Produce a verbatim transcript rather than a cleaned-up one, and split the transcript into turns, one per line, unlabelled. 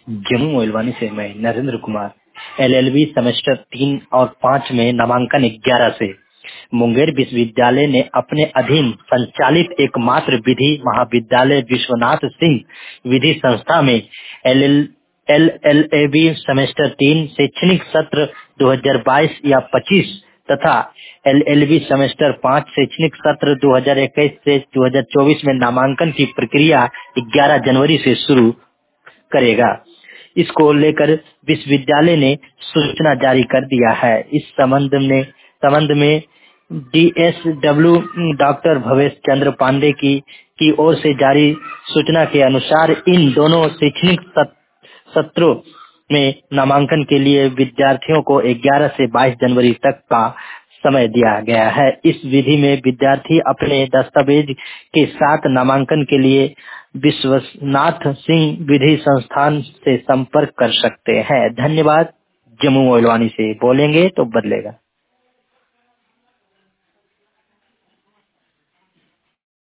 जम्मू मोइलवानी से मैं Narendra Kumar. LLB semester तीन और पाँच में नामांकन ग्यारह से। मुंगेर विश्वविद्यालय ने अपने अधीन संचालित एकमात्र विधि महाविद्यालय विश्वनाथ सिंह विधि संस्था में L L L A B semester तीन शैक्षणिक सत्र दो हज़ार बाईस या पच्चीस तथा एल एल बी सेमेस्टर पाँच शैक्षणिक सत्र दो हज़ार इक्कीस से दो हज़ार चौबीस में नामांकन की प्रक्रिया ग्यारह जनवरी से शुरू करेगा। इसको लेकर विश्वविद्यालय ने सूचना जारी कर दिया है। इस संबंध में संबंध में D S W doctor Bhavesh Chandra Pandey की की ओर से जारी सूचना के अनुसार इन दोनों शैक्षणिक सत- सत्रों में नामांकन के लिए विद्यार्थियों को ग्यारह से बाईस जनवरी तक का समय दिया गया है। इस विधि में विद्यार्थी अपने दस्तावेज के साथ नामांकन के लिए विश्वनाथ सिंह विधि संस्थान से संपर्क कर सकते हैं। धन्यवाद। जम्मू मोइलवानी से बोलेंगे तो बदलेगा।